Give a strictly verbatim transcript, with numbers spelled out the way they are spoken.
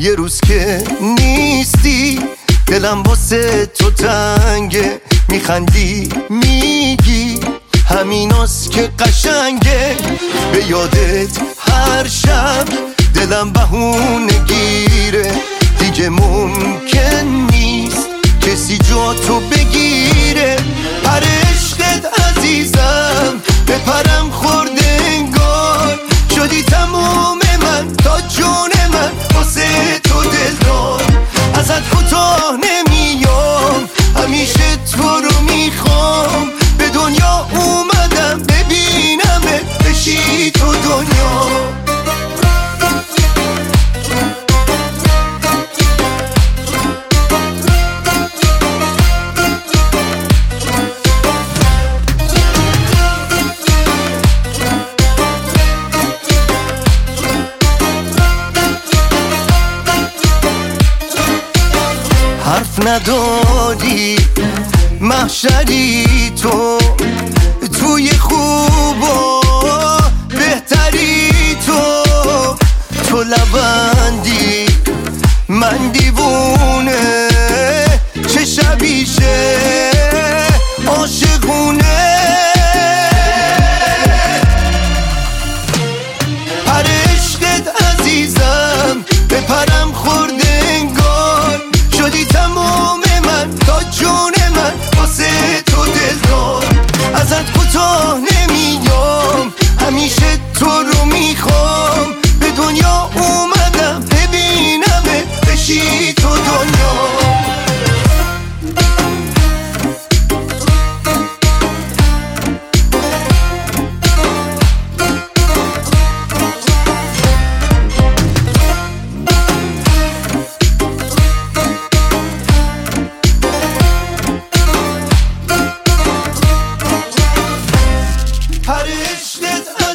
یه روز که نیستی دلم واسه تو تنگه، میخندی میگی همیناست که قشنگه، به یادت هر شب دلم بهونه گیره، دیگه ممکن نیست کسی جا تو بگیره. پر عشقت عزیزم بپرم خورده انگار، شدی تموم من تا جون من واسه تو دلدار، ازت کوتاه نمیام همیشه تو رو میخوام، به دنیا اومدم ببینمت بشی تو دنیا. حرف نداری محشری تو، توی خوب و بهتری تو، تو لبندی من دیوونه، چه شبیشه عاشقونه. پر عشقت عزیزم بپرم خورده انگار، شدی تموم من تا جون من واسه تو دلدار، ازت کوتاه نمیام همیشه تو رو میخوام، به دنیا اومدم ببینمت بشی تو دنیا. پر عشقت